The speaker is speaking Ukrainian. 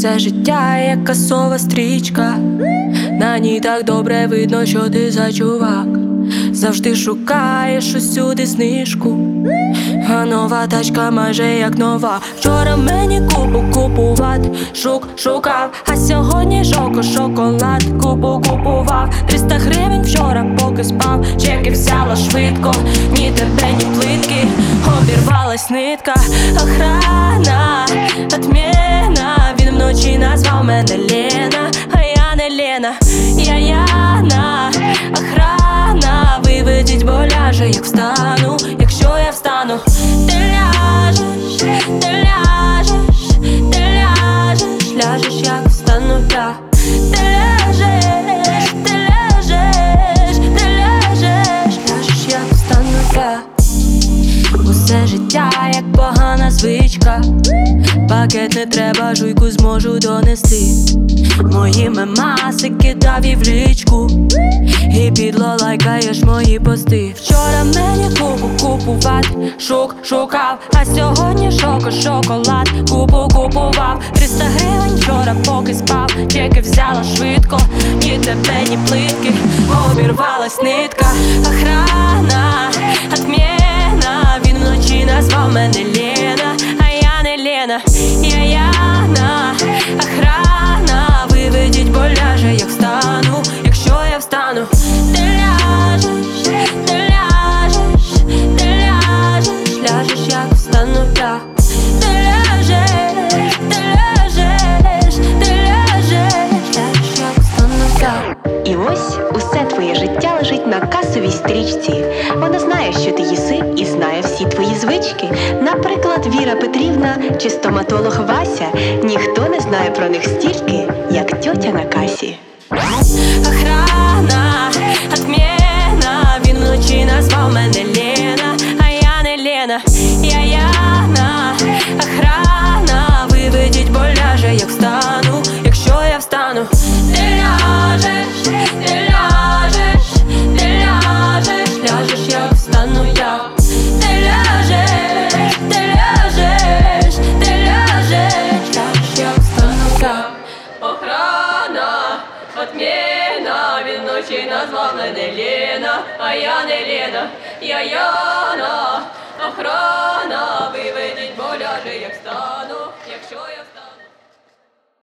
Усе життя як касова стрічка, на ній так добре видно, що ти за чувак. Завжди шукаєш усюди знижку, а нова тачка майже як нова. Вчора мені купувати шукав, а сьогодні шоколад купував. 300 гривень вчора поки спав, чеки взяла швидко, ні тебе, ні плитки, обірвалась нитка. Охрана, отмена, він вночі назвав мене Лена, а я не Лена, я Яна. Охрана, виведіть, бо ляже, як встану, якщо я встану. Ти ляжеш, ляжеш, як встану я. Ти ляжеш, ляжеш, як встану я. Усе життя як погана звичка, пакет не треба, жуйку зможу донести. Мої мемаси кидав і в лічку, і підло лайкаєш мої пости. Вчора мені купувати шукав, а сьогодні шоколад купував. 300 гривень вчора поки спав, чеки взяла швидко, ні тебе, ні плитки, обірвалась нитка. Охрана, отмена, він вночі назвав мене Лена, а я не Лена, я Яна. Охрана, виведіть, бо ляже, як встану, якщо я встану. Ти ляжеш, ляжеш, як встану я. Ти ляжеш, ляжеш, як встану я. І ось усе твоє життя лежить на касовій стрічці. Вона знає, що ти їси, і знає всі твої звички. Наприклад, Віра Петрівна чи стоматолог Вася. Ніхто не знає про них стільки, як тьотя на касі. Охрана, отмена, він вночі назвав мене Лена, а я не Лена, я Яна. Охрана, виведіть, бо ляже, як встану, якщо я встану. Ти ляжеш, ляжеш, як встану я. Ти ляжеш, ляжеш, як встану я. Охрана, отмена, він вночі назвав мене Лена, а я не Лена, я Яна. Охрана, виведіть, бо ляже, як стану.